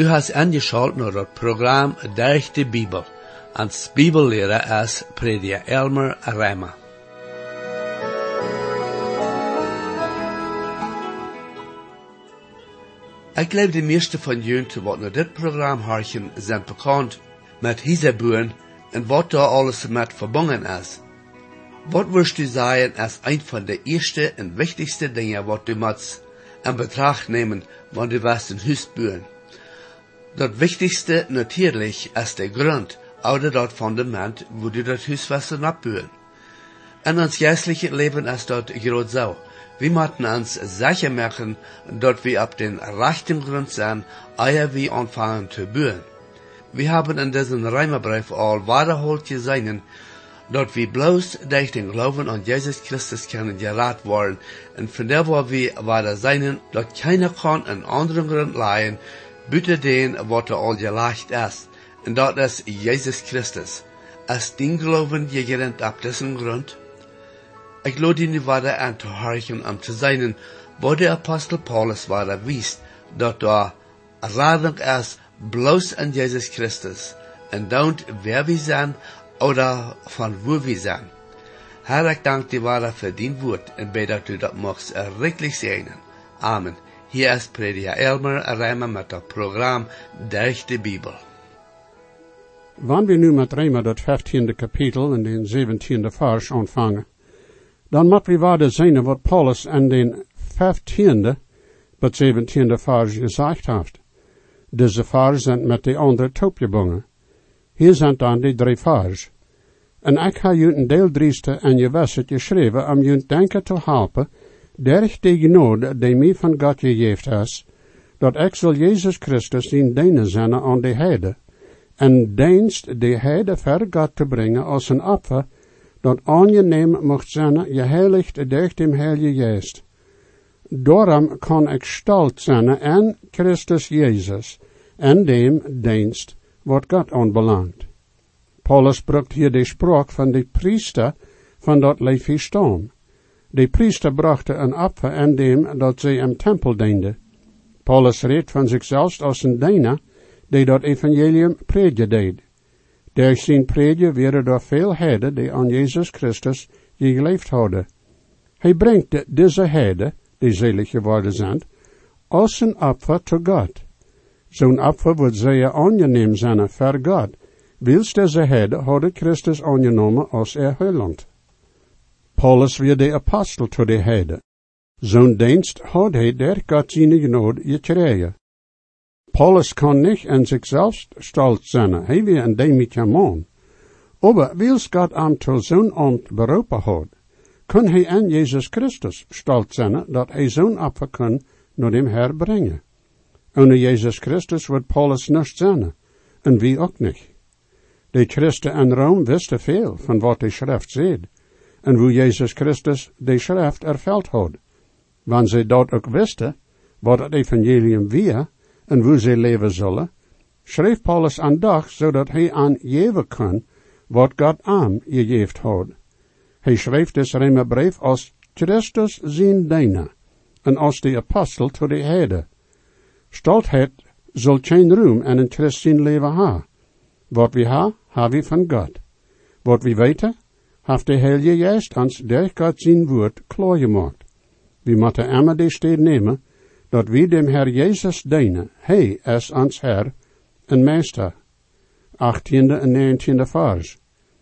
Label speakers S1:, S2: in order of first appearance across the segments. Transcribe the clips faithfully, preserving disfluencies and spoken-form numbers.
S1: Du hast angeschaut naar het programma Durch de Bibel. Als Bibellehrer is prediker Elmer Reimer. Ik geloof de meeste van jullie wat naar dit programma harken zijn bekend met Hiseburen en wat daar alles met verbonden is. Wat wirst du zeggen als een van de eerste en wichtigste dingen wat du moet in betracht nemen, wanneer du was een huis bouwen? Dat wichtigste natuurlijk is de grond, oder dat fundament, wo du dat huis was opbouwen. In ons geestliche leven is dat groot zo. We moeten ons zeker maken dat we op den rechten grond zijn, eer we anfangen te bouwen. We hebben in diesem Reimerbrief al wiederholt gezien, dat we bloos durch den Glauben an Jesus Christus können gerat worden, en von der wo we weiter zijn, dat keiner kan een anderen grond leiden, buiten den wat er al gelegd is, en dat is Jesus Christus. Is den Glauben gegründet op dessen grond? Ik lade je nu weiter aan te horchen om te zijn, wat de Apostel Paulus weiter wiest, dat er reding is, bloos in Jesus Christus, en don't wer we zijn, oder van wo we zijn. Herr, ik dank dir weiter für dein Wort, en bid dat du dat mocht errichtlich segnen. Amen. Hier ist prediker Elmer Reimer met het programma Durch de Bibel.
S2: Wanneer we nu met Reimer dat vijftiende kapitel en den zeventiende vers ontvangen, dan moet we waarde zijn wat Paulus in den vijftiende tot zeventiende vers gezegd heeft. Deze vers zijn met de andere topgebonden. Hier zijn dan de drie vers. En ik heb je een deel drieste en je wisset geschreven om je denken te helpen, durch de genade die mij van God gegeven is, dat ik zal Jezus Christus in dienen zijn aan de heide, en dienst de heide ver God te brengen als een offer, dat aangeneem mocht zijn, geheiligd durch dem Heilige Geest. Daarom kan ik stolz zijn en Christus Jezus, en dem dienst, wat God aanbelangt. Paulus gebruikt hier de spraak van de priester van dat Levi stam. De priester brachte een offer en dem dat zij im tempel diende. Paulus redt van zichzelf als een diener die dat evangelium predje deed. Durch zijn predje werden er veel heiden die aan Jezus Christus geleefd hadden. Hij brengt deze heiden, die zelig geworden zijn, als een offer te God. Zo'n offer wordt zeer aangeneem zijn voor God, wils deze heiden hadden Christus aangenomen als er heiland. Paulus werd de apostel te de heiden. Zo'n dienst had hij der God zijn genade gekregen. Paulus kan niet in zichzelf stolz zijn, hij weer een dämlicher man. Aber wils God hem tot zo'n ambt beroepen had, kon hij aan Jezus Christus stolz zijn, dat hij zo'n offer kon naar dem Herr brengen. Ohne Jezus Christus wordt Paulus nicht zijn, en wie ook niet. De Christen in Rome wisten veel van wat de schrift zegt, en hoe Jezus Christus de schrift erveld had. Wanneer zij dat ook wisten, wat het evangelium weer, en hoe zij leven zullen, schreef Paulus aan dag, zodat hij aan geven kon, wat God aan gegeven had. Hij schreef dus Reimerbrief als Christus zijn diener, en als de apostel tot de heiden. Stoltheid zal geen roem en een Christ zijn leven ha. Wat we ha, ha we van God. Wat we weten, heeft de Heilige Geest ons durch God zijn woord klaargemaakt. We moeten immer de steed nemen, dat we dem Herr Jezus dienen. Hij is ons Herr en Meester. achttiende en negentiende vers.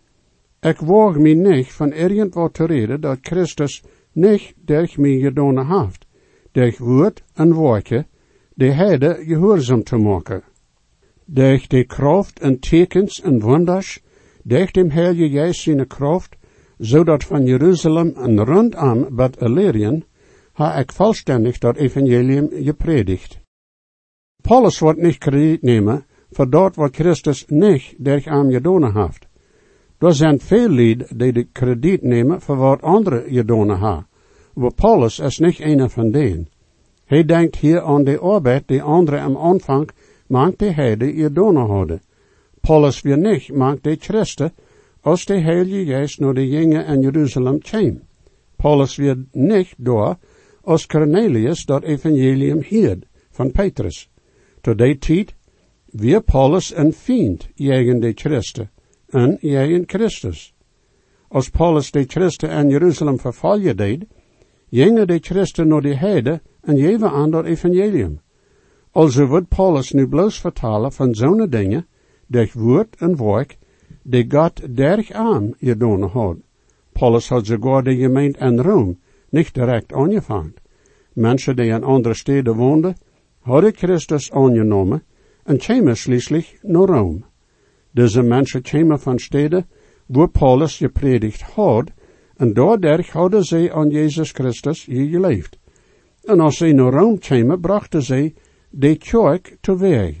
S2: Ik waag me niet van irgendwat te reden dat Christus niet durch mij gedaan heeft, durch woord en woordje, de heide gehoorzaam te maken. Durch de kracht en tekens en wonders, durch dem Heilige Geest zijn kracht, zodat van Jeruzalem en rondom Bad Illyrian, ha ik volständig dat evangelium gepredigt. Paulus wordt niet krediet nemen voor dat wat Christus niet durch hem gedaan heeft. Er zijn veel lieden die de krediet nemen voor wat anderen gedaan hebben, maar Paulus is niet een van denen. Hij denkt hier aan de arbeid die anderen am aanvang mank de heiden gedaan hadden. Paulus weer niet mank de Christen als de Heilige Geest naar de jongen in Jeruzalem kwam. Paulus weer niet door als Cornelius dat evangelium hield van Petrus. Tot die tijd Weer Paulus een vriend tegen de Christen en tegen Christus. Als Paulus de Christen in Jeruzalem vervolgen deed, gingen de Christen naar de heide en geven aan dat evangelium. Also wordt Paulus nu bloos vertalen van zo'n dingen, durch woord en werk, die God derg aan gedaan had. Paulus had sogar de gemeente in Rome niet direct aangevangen. Mensen die in andere steden woonden, hadden Christus aangenomen en kwamen schließlich naar Rome. Deze mensen kwamen van steden waar Paulus gepredigt had, en daardoor hadden zij aan Jezus Christus geleefd. En als zij naar Rome kwamen, brachten zij de kerk teweeg.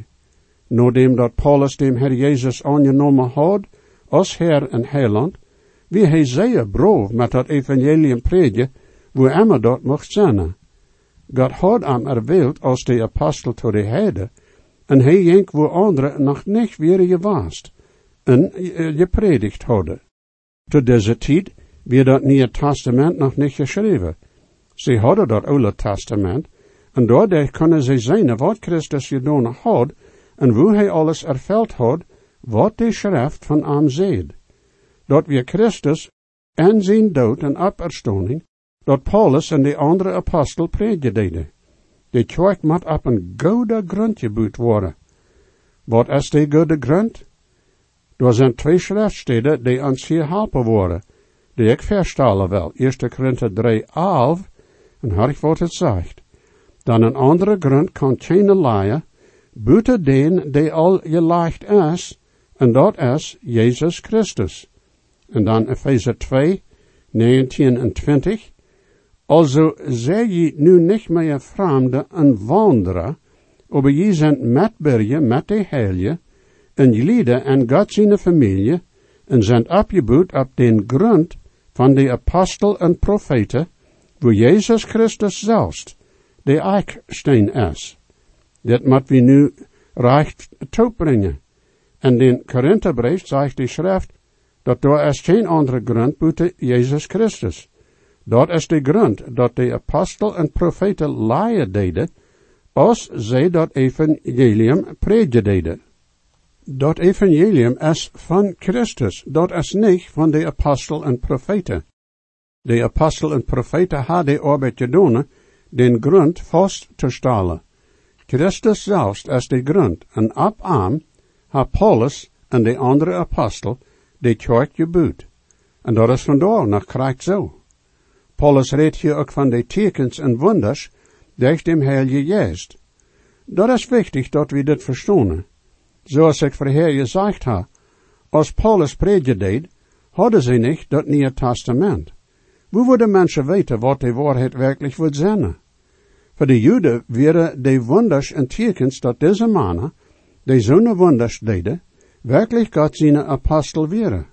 S2: Nadat dat Paulus dem Herr Jezus aangenomen had, als Heer en Heiland, wie hij zeer braaf met dat evangelium predigen, wo immer dat mocht zijn. God had hem erwählt als de apostel tot de heide, en hij ging wo anderen nog niet weer gewaast, en gepredigd hadden. Tot deze tijd werd dat Nieuwe Testament nog niet geschreven. Ze hadden dat Oude Testament, en daardoor kunnen ze zien wat Christus gedaan had, en hoe hij alles ervuld had, wat de schrift van hem zegt. Dat weer Christus en zijn dood en opstanding, dat Paulus en de andere apostel predikten. De kerk moet op een goede grond gebouwd worden. Wat is de goede grond? Er zijn twee schriftsteden die ons hier helpen worden, die ik verstellen wil. Eerste Korinther drie, elf, en hoor ik wat het zegt. Dan een andere grond kan geen leien, buiten den die al gelegd is, en dat is Jezus Christus. En dan Efeze twee, negentien en twintig. Also zij je nu niet meer vreemde en wandelen, aber je zijn metburger met de heilige, en je lieden en God zijn familie, en zijn opgebouwd op den grond van de apostel en profeten, wo Jezus Christus zelfs de eiksteen is. Dat moet we nu recht toebrengen. En den Korintherbrief zegt de schrift, dat daar is geen andere grond buiten Jezus Christus. Dat is de grond dat de apostel en profeten leien deden, als zij dat evangelium predikten. Dat evangelium is van Christus, dat is niet van de apostel en profeten. De apostel en profeten hadden arbeid gedaan, den grond vast te stellen. Christus zelfs is de grond, en op hem ha Paulus en de andere apostel de kerk gebouwd. En dat is vandaar nog krijgt zo. Paulus redt hier ook van de tekens en wonders durch dem Heilige Geest. Dat is wichtig dat we dit verstaan. Zoals ik voorheen gezegd heb, als Paulus prediken deed, hadden ze niet dat Nieuwe Testament. Hoe worden mensen weten wat de waarheid werkelijk wordt zijn? Voor de Joden waren de wonders en tekens dat deze mannen, die zo'n wonders deden, werkelijk God zijn apostel waren.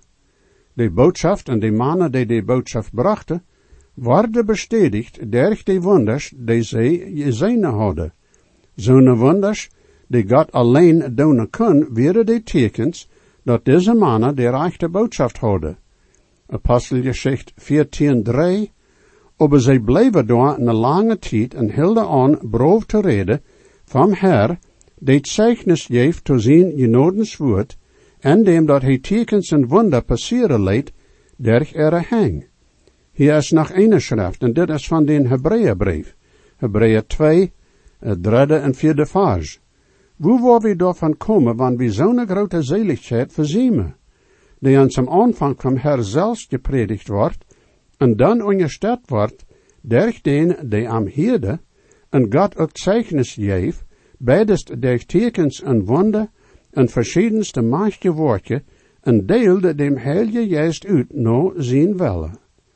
S2: De boodschap en de mannen die de boodschap brachten, worden bestätigt durch de wonders die zij gezien hadden. Zo'n wonders die God alleen doen kon, waren de tekens dat deze mannen de rechte boodschap hadden. Apostelgeschichte veertien drie. Aber zij bleven daar een lange tijd en hielden aan braaf te reden van Herr, die het zeichnis geeft te zijn genodens woord, en dem dat hij tekens en wunder passeren leidt, durch er hang. Hier is nog een schrift, en dit is van den Hebreeënbrief. Hebreeën twee, het derde en vierde vers. Hoe waar we daarvan komen, wanneer we zo'n grote zeligheid verzemen, die aan zijn aanvang van Herr zelfs gepredigt wordt, en dan ondersteund wordt, durch den die am hierde, en God ook zeichnis geeft, beidest durch tekens en wunder, en verschiedenste machtige woordje, en deelde dem Heilige Geest uit naar zijn wille.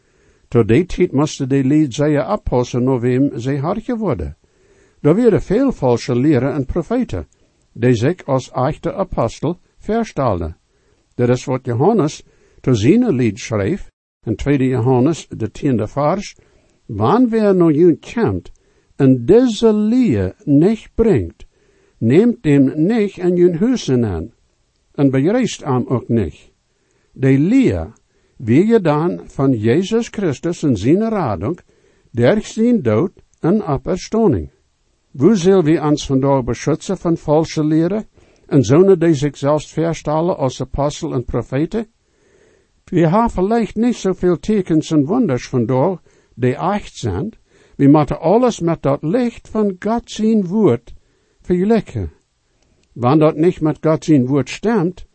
S2: Tot die tijd moesten de lied zeer oppassen naar wem zij hartje worden. Er werden veel valse leren en profeten, die zich als echte apostel verstelden. Dat is wat Johannes te zijn lied schreef, in tweede Johannes, de tiende vers, wanneer naar jullie komt, en deze leer niet brengt, neemt hem niet in jullie huizen aan, en bereist hem ook niet. De leer, wie je dan van Jezus Christus en zijn radung, durch zijn dood en opstanding. Hoe zullen we ons vandaag beschützen van valse leren en zonen die zich zelfs verstellen als apostel en profeten? We hebben vielleicht niet zoveel tekens en wonders vandaag die echt zijn. We moeten alles met dat licht van God zijn woord vergelijken. Wanneer dat niet met God zijn woord stemt,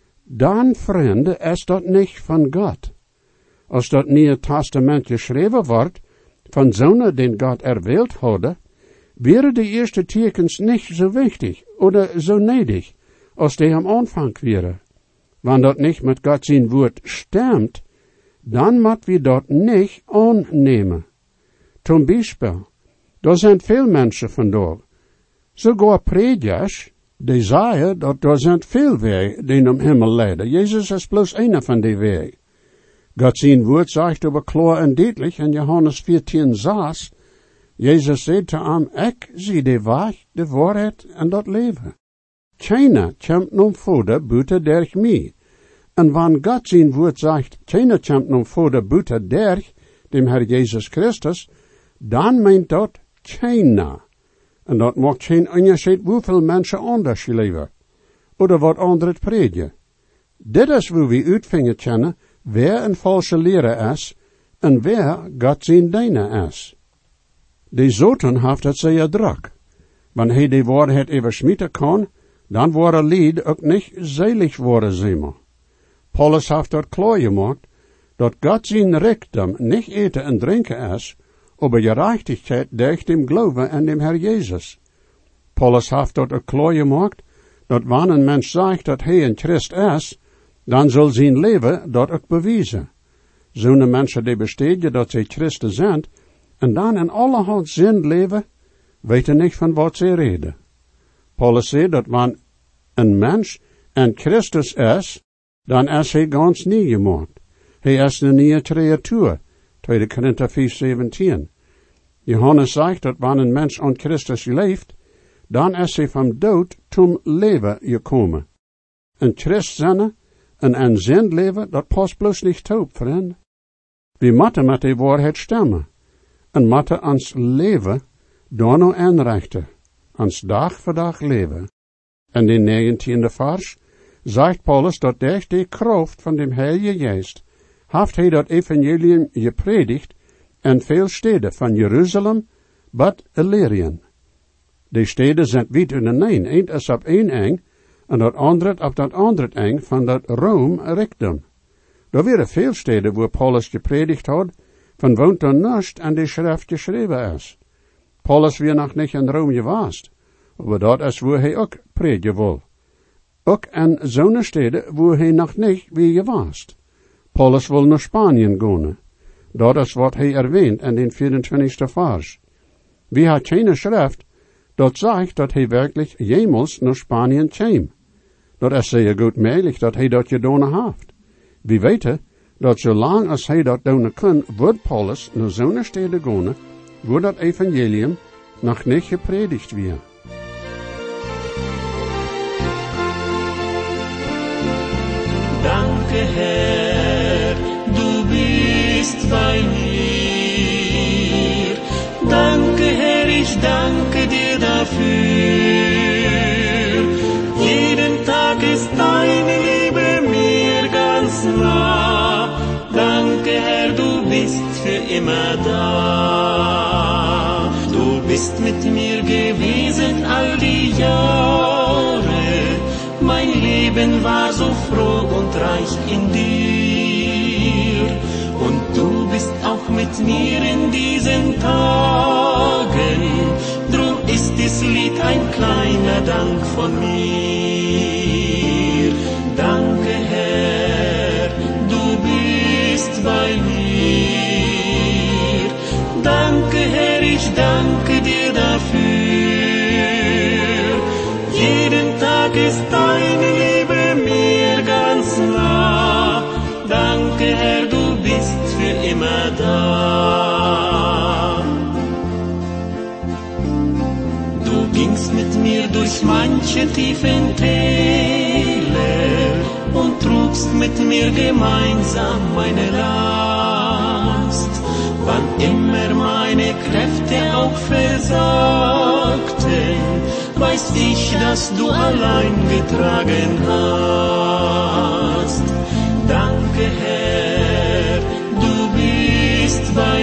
S2: dan, vrienden, is dat niet van God. Als dat Nieuwe Testament geschreven wordt, van zonen die God erwählt hadden, wären de eerste tekens niet zo wichtig oder zo nedig, als die am Anfang wären. Wanneer dat niet met God zijn woord stemt, dan moet we dat niet aannemen. Zum Beispiel, er zijn veel mensen vandaag, sogar predikers, die zeggen dat er zijn veel wegen die om Himmel leiden. Jezus is bloos een van die wegen. God zijn woord zegt aber klar en duidelijk in Johannes veertien zes, Jezus zei te hem, ik zie de weg, de waarheid en dat leven. Keiner komt nom voeder buiten derg mij. En wanneer God zijn woord zegt, keiner komt nom voeder buiten derg, dem Herr Jezus Christus, dan meint dat keiner. En dat maakt geen onderscheid hoeveel mensen anders leven. Oder wat anderen predigen. Dit is hoe we uitvingen kennen, wer een valse leraar is, en wer God zijn dienaar is. De zoten heeft het zeer druk. Wanneer hij de waarheid oversmieten kan, dan worden lied ook niet zelig worden zeker. Paulus heeft dat klaar gemaakt, dat God zijn rijkdom niet eten en drinken is, aber gerechtigheid durch dem Glauben an dem Herr Jesus. Paulus heeft dat ook klaar gemaakt, dat wanneer een mens zegt dat hij een Christ is, dan zal zijn leven dat ook bewijzen. Zo'n mensen die besteden dat zij Christen zijn, en dan in allerhand zin leven, weten niet van wat zij reden. Paulus zei dat wanneer een mens een Christus is, dan is hij ganz nieuw gemaakt. Hij is een nieuwe creatuur. tweede Korinther vier zeventien. Johannes zegt dat wanneer een mens aan Christus leeft, dan is hij van dood zum leven gekomen. Een Christ zijn en een zin leven, dat past bloos niet op, vriend. We moeten met de waarheid stemmen. En moeten ons leven door nou aanrichten. Ons dag voor dag leven. En in negentiende vers zegt Paulus dat durch de kracht van dem Heilige Geest heeft hij dat evangelium gepredigt in veel steden van Jeruzalem tot Illyrien. De steden zijn wit in een. Eén is op één eng en dat andere op dat andere eng van dat Rome-rijkdom. Er waren veel steden waar Paulus gepredigt had, van woont er niets aan de schrift geschreven is. Paulus weer nog niet in Rome geweest, maar dat is waar hij ook predigen wil. Ook in zo'n steden waar hij nog niet weer geweest. Paulus wil naar Spanien gaan. Dat is wat hij erwähnt in den vierentwintigste vers. Wie hat geen schrift, dat zegt dat hij werkelijk jemals naar Spanien kwam. Dat is zeer goed mogelijk dat hij dat gedaan heeft. We weten dat zolang als hij dat doen kan, wordt Paulus naar zo'n steden gaan, waar dat evangelium nog niet gepredigd werd.
S3: Danke, Herr, du bist bei mir. Danke, Herr, ich danke dir dafür. Jeden Tag ist deine Liebe mir ganz nah. Danke, Herr, du bist für immer da. Du bist mit mir gewesen all die Jahre. Mein Leben war so froh und reich in dir. Und du bist auch mit mir in diesen Tagen. Drum ist dies Lied ein kleiner Dank von mir. Danke, Herr, du bist bei mir. Danke, Herr, ich danke dir dafür. Jeden Tag ist deine Liebe mir ganz nah. Danke, Herr, du bist für immer da. Du gingst mit mir durch manche tiefen Täler und trugst mit mir gemeinsam meine Last. wann immer meine Kräfte auch versagten, weiß ich, dass du allein getragen hast. Danke, Herr, du bist bei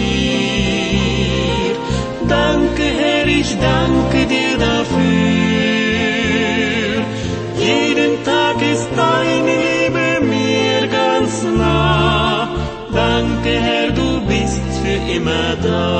S3: mir. Danke, Herr, ich danke dir dafür. Jeden Tag ist deine Liebe mir ganz nah. Danke, Herr, du bist für immer da.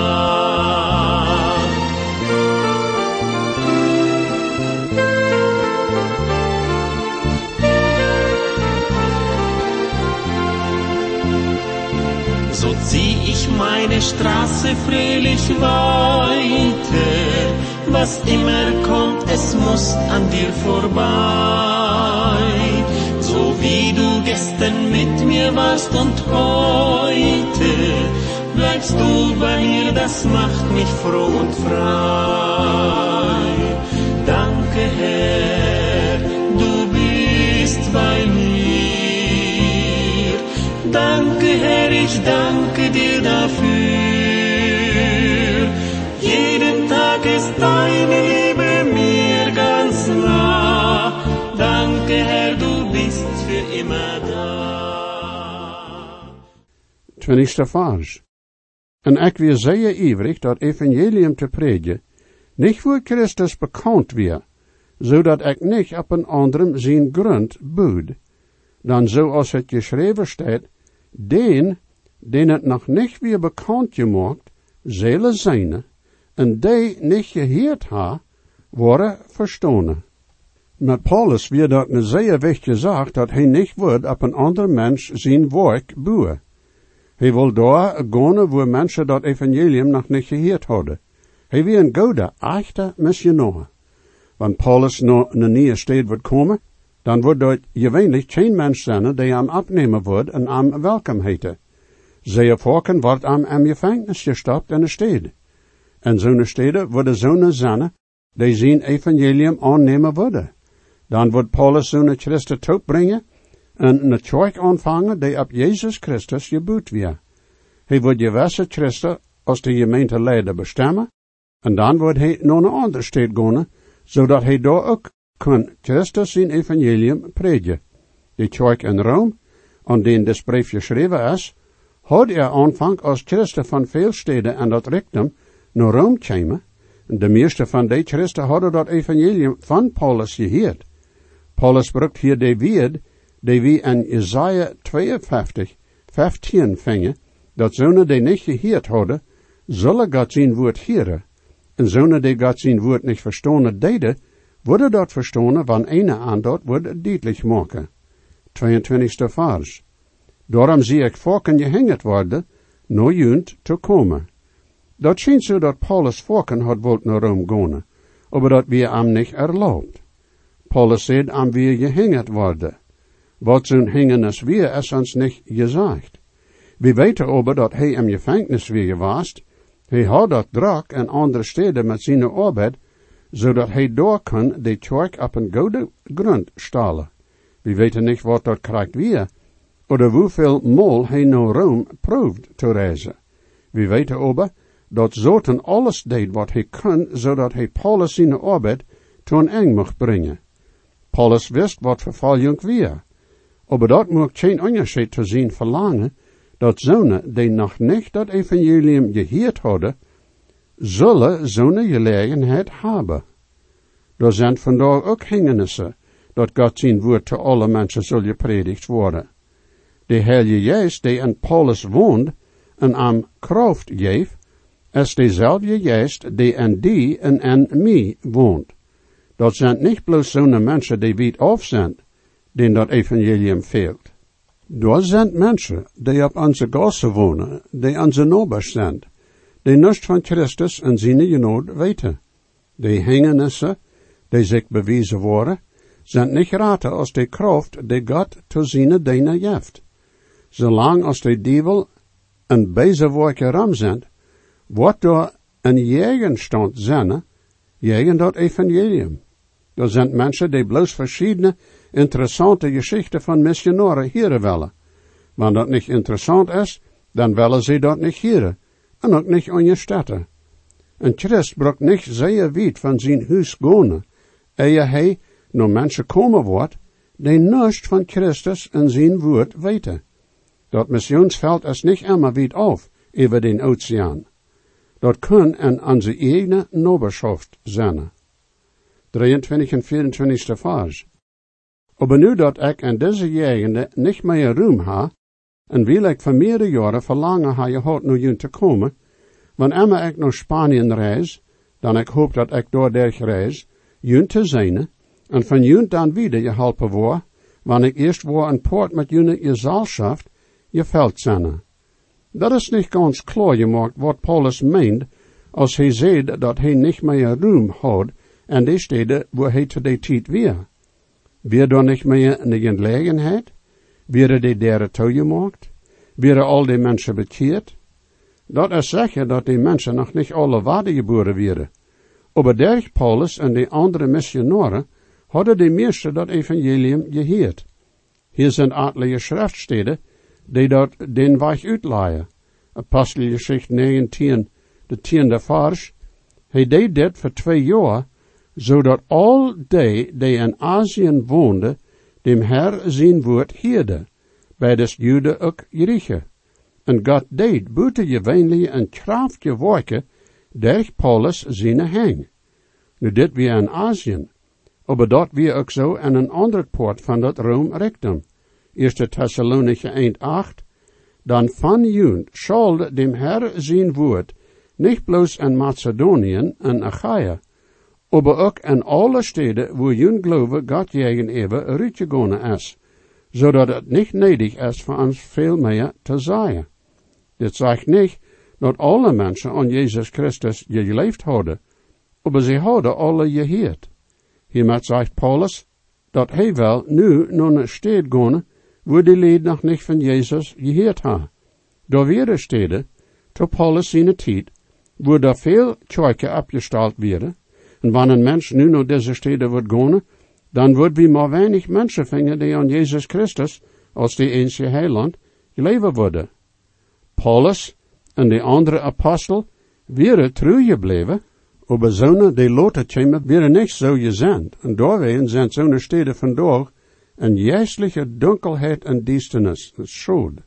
S3: So zieh ich meine Straße fröhlich weiter. Was immer kommt, es muss an dir vorbei. So wie du gestern mit mir warst und heute bleibst du bei mir, das macht mich froh und frei. Danke, Herr, du bist bei mir. Danke, Herr, ich danke dir dafür. Jeden Tag ist deine Liebe mir ganz nah. Danke, Herr, du bist für immer da.
S2: twintigste vers. En ik weer zeer ivrig dat evangelium te predigen, niet voor Christus bekend weer, zodat ik niet op een anderem zijn grond boed. Dan zoals het geschreven staat, den, den het nog niet weer bekend gemaakt, zullen zijn, en die niet gehoord ha, worden verstonen. Met Paulus wird dat een zeer wichtig gezegd dat hij niet wordt op een ander mens zijn werk boeien. Hij wil daar gaan waar mensen dat evangelium nog niet gehoord hadden. Hij wil een goede, echte missionaar. Wanneer Paulus naar een nieuwe stad wordt komen, dan wordt dat gewöhnlich geen mens zijn die hem opnemen wordt en hem welkom heten. Zeer volken wordt hem in gevangenis gestopt in de stad. En zo'n steden worden zo'n zijn die zijn evangelium aannemen worden. Dan wordt Paulus zo'n Christen terugbrengen en een kerk aanvangen die op Jezus Christus gebouwd weer. Hij wordt gewisse Christen als de gemeente leider bestemmen, en dan wordt hij naar een andere stad gaan, zodat hij daar ook kan Christus zijn evangelium predigen. De kerk in Rome, aan den dit brief geschreven is, had er aanvang als Christen van veel steden en dat richting naar Rome kwamen, en de meeste van die Christen hadden dat evangelium van Paulus gehoord. Paulus brukt hier de woord die we in Jesaja tweeënvijftig, vijftien vingen, dat zonen die niet gehoord hadden, zullen God zijn woord horen. En zonen die God zijn woord niet verstonen deden, worden dat verstonen, wanneer een aan dat wordt duidelijk maken. tweeëntwintigste vers. Daarom zie ik volken gehengerd worden, naar junt te komen. Dat schijnt zo dat Paulus volken had wilt naar Rome gaan, maar dat we hem niet erlaubt. Paulus zegt am wir gehengert worden. Wat zo'n hengenis weer is ons niet gezegd. We weten aber dat hij in gevangenis weer was. Hij had dat druk in andere steden met zijn arbeid, zodat hij door kan de kerk op een goede grond stellen. We weten niet wat dat krijgt weer, of hoeveel mol hij naar Rome proeft te reizen. We weten aber dat Zoten alles deed wat hij kon, zodat hij Paulus zijn arbeid tot een eind mocht brengen. Paulus wist wat vervolging weer. Aber dat moet geen onderscheid te zien verlangen, dat zonen die nog niet dat evangelium gehoord hadden, zullen zo'n gelegenheid hebben. Er zijn vandaag ook hingenissen, dat God zijn woord te alle mensen zal gepredigd worden. De Heilige Geest die in Paulus woont en aan kracht geeft, is dezelfde Geest die in die en in mij woont. Dat zijn niet bloos zo'n mensen die weit af zijn, denen dat evangelium fehlt. Dat zijn mensen die op onze gassen wonen, die onze nabers zijn, die niets van Christus en zijn genade weten. Die hingenissen, die zich bewezen worden, zijn niet raten als de kracht die God te zijn dienen geeft. Zolang als de duivel een bezewerker ram zijn, wordt er een gegenstand zijn, tegen dat evangelium. Er zijn mensen die bloos verschillende interessante geschichten van missionaren horen willen. Wanneer dat niet interessant is, dan willen ze dat niet hieren, en ook niet aan je stette. Een Christ brok niet zeer wiet van zijn huis gaan, eer hij naar mensen komen wordt, die niets van Christus en zijn woord weten. Dat missionsveld is niet immer wiet af, over den oceaan. Dat kan en onze eigen naberschaft zijn. drieëntwintig en vierentwintigste vers. Aber nu dat ik in deze gegenden niet meer ruim ha, en wil ik van meerdere jaren verlangen ha je hart naar jullie te komen, wanneer ik naar Spanje reis, dan ik hoop dat ik door derg reis, jullie te zijn, en van jullie dan wieder je helpen word, wanneer ik eerst word een poort met jullie je zaalschaft, je veld zijn. Dat is niet ganz klaar gemaakt wat Paulus meent, als hij zei dat hij niet meer ruim had, en die steden waar hij te die tijd weer. Weer dan niet meer in de gelegenheid? Weer die derde toegemaakt? Weer al die mensen bekeerd? Dat is zeker dat die mensen nog niet alle wedergeboren werden. Aber derg Paulus en die andere missionaren hadden die meeste dat evangelium gehoord. Hier zijn aardige schriftsteden die dat den weg uitleiden. Apostelgeschichte negentien, de tiende vers. Hij deed dit voor twee jaar, zodat al die die in Azië woonden, dem Herr zijn woord hielden, bij des Juden ook Griechen. En God deed buitengewoonlijk en krachtige werken, durch Paulus zijn hang. Nu dit weer in Azië, aber dat weer ook zo in een ander poort van dat Rome-Richtum. Eerste Thessalonicher één acht. Dan van jullie zal dem Herr zijn woord, niet bloos in Macedonië en Achaia, aber ook in alle steden waar jullie geloven God gegenüber uitgegaan is, zodat het niet nedig is voor ons veel meer te zeggen. Dit zegt niet dat alle mensen aan Jezus Christus geleefd hadden, aber ze hadden alle gehoord. Hiermee zegt Paulus dat hij wel nu naar een stad gaan, waar die lied nog niet van Jezus gehoord ha. Daar weer steden, to Paulus zijn tijd, waar daar veel kerken opgesteld werden, en wanneer een mens nu naar deze steden wordt gaan, dan wordt wie maar weinig mensen vinden die aan Jezus Christus, als die enige heiland, geleven worden. Paulus en de andere apostel weer trouw gebleven, aber zonen die later komen weer niet zo gezend, en doorwegen zijn zo'n steden vandaag een geestelijke dunkelheid en duisternis, schuld.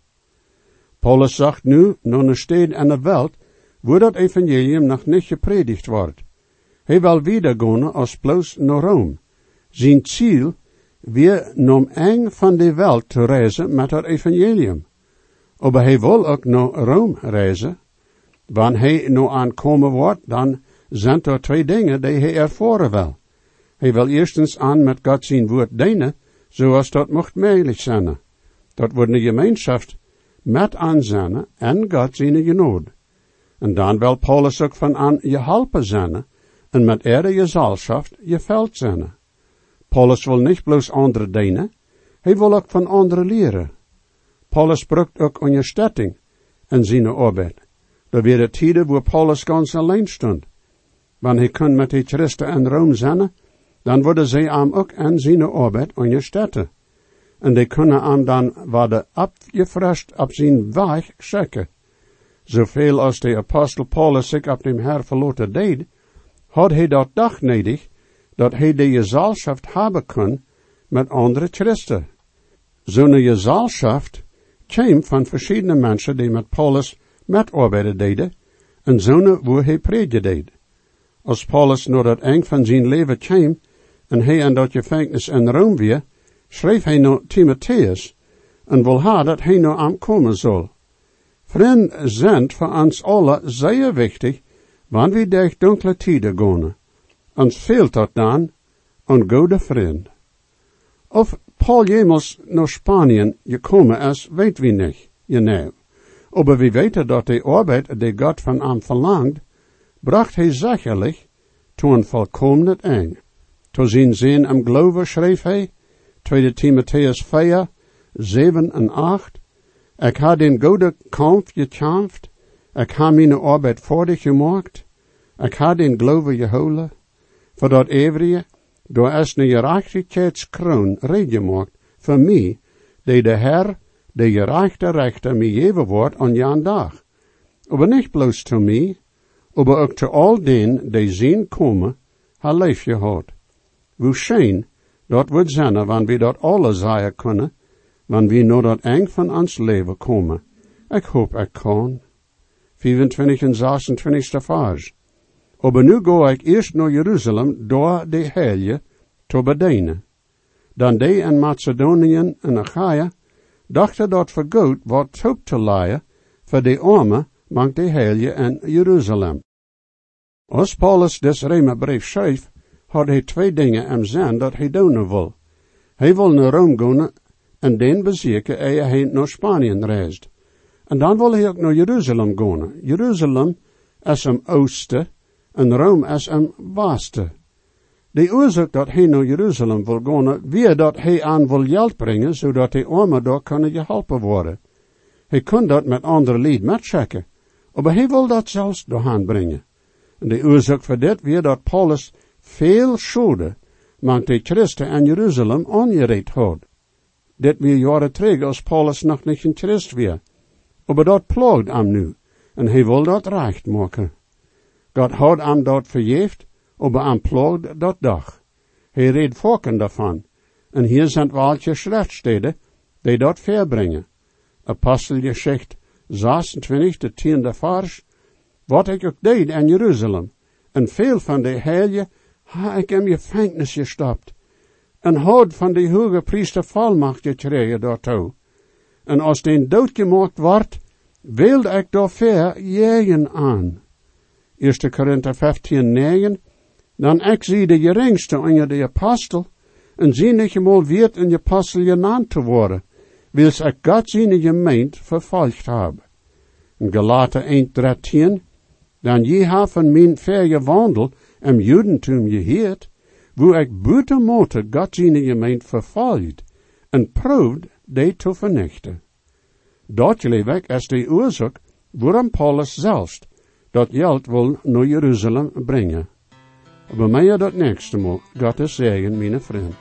S2: Paulus zegt nu naar een stad in de wereld, waar dat evangelium nog niet gepredigd wordt. Hij wil weer gaan als bloos naar Rome. Zijn ziel weer naar een van de wereld te reizen met het evangelium. Aber hij wil ook naar Rome reizen. Wanneer hij nou aankomen wordt, dan zijn er twee dingen die hij ervaren wil. Hij wil eerstens aan met God zijn woord dienen, zoals dat mocht mogelijk zijn. Dat wordt een gemeenschap met aanzien en God zijn genade. En dan wil Paulus ook van aan je helpen zijn, en met ere je zaalschaft je veld zijn. Paulus wil niet bloos anderen dienen, hij wil ook van anderen leren. Paulus brukt ook ondersteuning in zijn arbeid. Er werden tijden waar Paulus ganz alleen stond. Wanneer hij kon met de Christen in Rome zijn, dan worden zij hem ook in zijn arbeid ondersteunen. En die kunnen hem dan worden opgefrischt op zijn weg schikken. Zoveel als de apostel Paulus zich op dem Herr verloten deed, had hij dat dag nodig, dat hij de gezelschaft hebben kon met andere Christen. Zo'n gezelschaft kwam van verschillende mensen die met Paulus metarbeiden deden, en zo'n waar hij prediken deed. Als Paulus naar dat eind van zijn leven kwam, en hij in dat gevangenis in Rome weer, schreef hij naar Timotheus, en wil ha dat hij naar hem komen zal. Vrienden zijn voor ons alle zeer wichtig, wanneer we durch dunkle tijden gaan. Ons fehlt dat dan een goede vriend. Of Paul jemals naar Spanje gekomen is, weet we niet, je nou. Aber we weten dat de arbeid die God van hem verlangt, bracht hij zekerlijk tot een volkomen eind. Tot zijn zin am geloven schreef hij, tweede Timotheus vier, zeven en acht, ik ha den goede kamp gekämpft, ik ha mijn arbeid voordig gemaakt, ik ha den geloven gehouden, voor dat eeuwige, door is een gerechtigheidskroon reed gemaakt, voor mij, die de Herr de gerechte Rechter mir geven wordt aan jan dag. Aber nicht bloß zu mir, aber ook zu all den, die zien komen, haar leef gehad. Hoe schön, dat wordt zijn, wanneer we dat alle zeggen kunnen, wanneer we naar dat eng van ons leven komen. Ik hoop ik kan. vierentwintig en zesentwintigste vers. Aber nu ga ik eerst naar Jeruzalem, door de heilige, te bedienen. Dan die in Macedonië en Achaia, dachten dat voor goed wat hoop te leiden, voor de armen, mank de heilige in Jeruzalem. Als Paulus des Römerbrief schreef, had hij twee dingen in zijn dat hij doen wil. Hij wil naar Rome gaan en den bezieken eer hij naar Spanje reist. En dan wil hij ook naar Jeruzalem gaan. Jeruzalem is am oosten en Rome is am westen. De oorzaak dat hij naar Jeruzalem wil gaan, wie dat hij aan wil geld brengen, zodat de armen daar kunnen geholpen worden. Hij kon dat met andere lied metchecken, maar hij wil dat zelfs doorheen brengen. En de oorzaak voor dit weer dat Paulus veel schade met de christen in Jeruzalem aangereed had. Dit weer jaren terug als Paulus nog niet een christ weer. Maar dat plaagt hem nu, en hij wil dat recht maken. God had hem dat vergeeft, maar hem plaagt dat dag. Hij reed volken daarvan, en hier zijn welke schriftsteden die dat verbrengen. Apostelgeschichte zesentwintig, de tiende vers, wat ik ook deed in Jeruzalem, en veel van de heiligen ha ik in gevangenis gestopt, en had van de hoge priester volmacht gekregen daartoe. En als den dood gemaakt wordt, wilde ik daarvoor jagen aan. Eerste Korinther vijftien, negen, dan ik zie de geringste onder de apostel, en zie niet eenmaal weer een apostel genaamd te worden, wils ik God zijn gemeente vervolgd heb. In Galaten één, dertien, dan je ha van mijn verre wandel im Judentum geheerd, wo ik buitenmate God zijn gemeente vervolgd, en proefd die te vernichten. Dat leef ik als de oorzaak waarom Paulus zelfs dat geld wil naar Jeruzalem brengen. Maar mij dat nächste Mal, Gottes Segen, mijn vriend.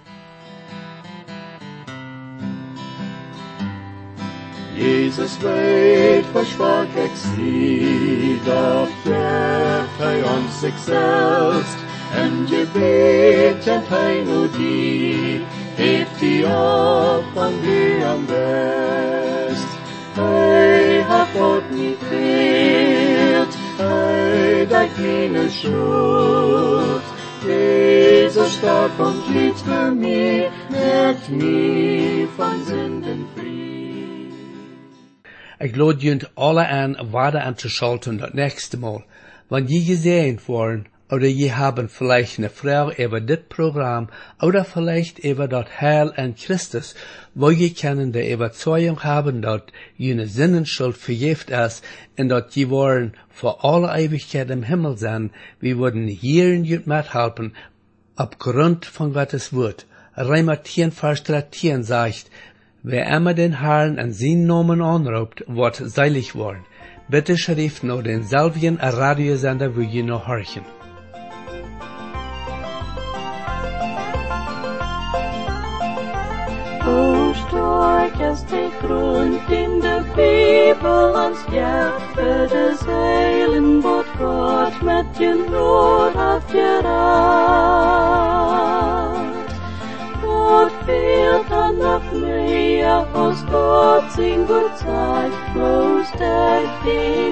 S3: Jesus weet, versprach ik zie, dat geeft hij ons zichzelf, en gebet kent hij nu die, heeft die op van wie am best. Hij hat God niet veert, hij dat meine schuld. Jesus starb und litt für mich, merkt nie van Sünden frei.
S1: Ik lade jullie alle aan waarde aan te schalten dat nächste Mal, wanneer je gesehen worden, oder je haben vielleicht eine Frage über dit Programm, oder vielleicht über das Heil in Christus, wo je können die Überzeugung haben, dass jene Sinnenschuld vergift ist, und dass je wollen für alle Ewigkeit im Himmel sein, wir würden hier in jut mithelfen, aufgrund von Gottes Wort. Römer zehn, Vers dreizehn sagt, wer immer den Herrn an seinen Namen anruft, wird seilig worden. Bitte schrift noch den selben Radiosender, wo je noch horchen.
S4: Hoe stark is de grond in de Bibel ons jaagt, voor de zeilen wat God met je nood heeft geraakt. Wat fehlt dan nog meer, als God zijn woord zegt, bloos echt die